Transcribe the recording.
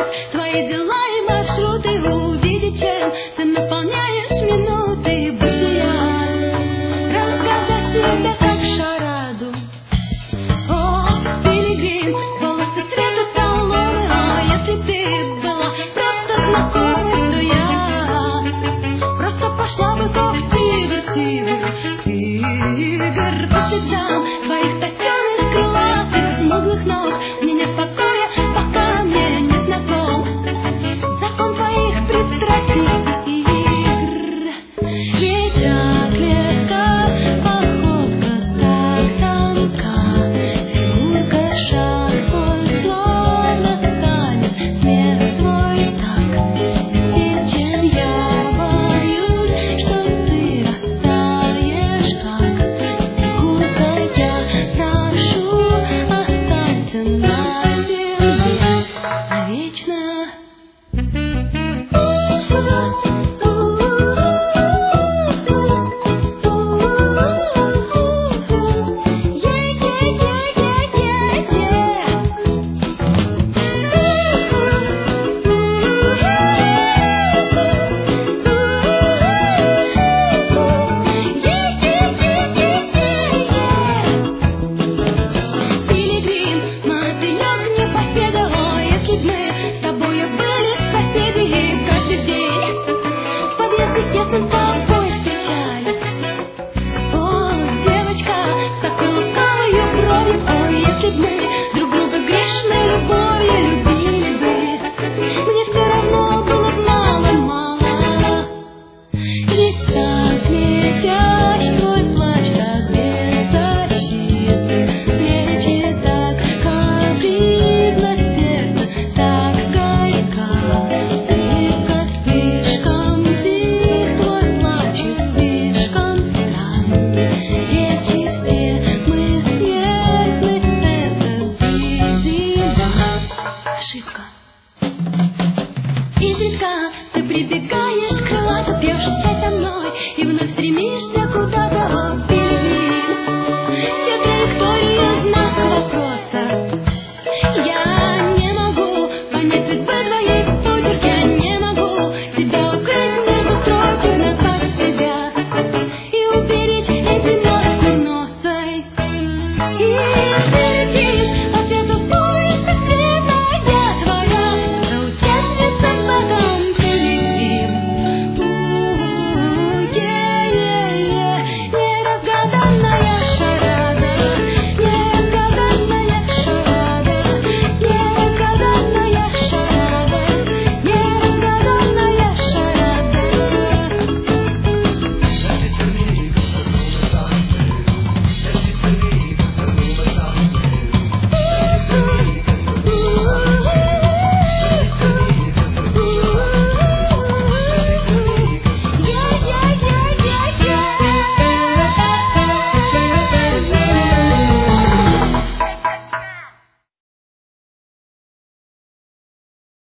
твои дела и маршруты, увидеть, чем ты наполняешь минуты бытия. Разгадать тебя как шараду. О, пилигрим, волосы цвета соломы. О, если ты была просто знакомой, то я просто пошла бы как тигр, тигр, тигр по следам твоих точеных, крылатых, смуглых ног. Мне нет покоя, пока мне не знаком закон твоих пристрастий игр. Ведь так легка походка, так тонка фигурка, шаг твой словно танец, смех твой так вечен. Я боюсь, что ты растаешь, как фигурка. Я прошу, останься на земле навечно. Пилигрим, мотылек, непоседа. О, если б мы с тобою были соседи, каждый день в подъезде тесном с тобой встречались. О, девочка, с такой лукавою бровью. О, если б мы друг друга грешной любовью любили бы, мне все равно было б мало-мало. Здесь так летящ твой плащ, так беззащитный, плечи так капризно, сердце так горько. Ты как слишком тих, твой плач и слишком странен. Речи все мы смертны, это видимо ошибка. Изредка ты прибегаешь крылато, пьешь чай со мной и вновь стремишься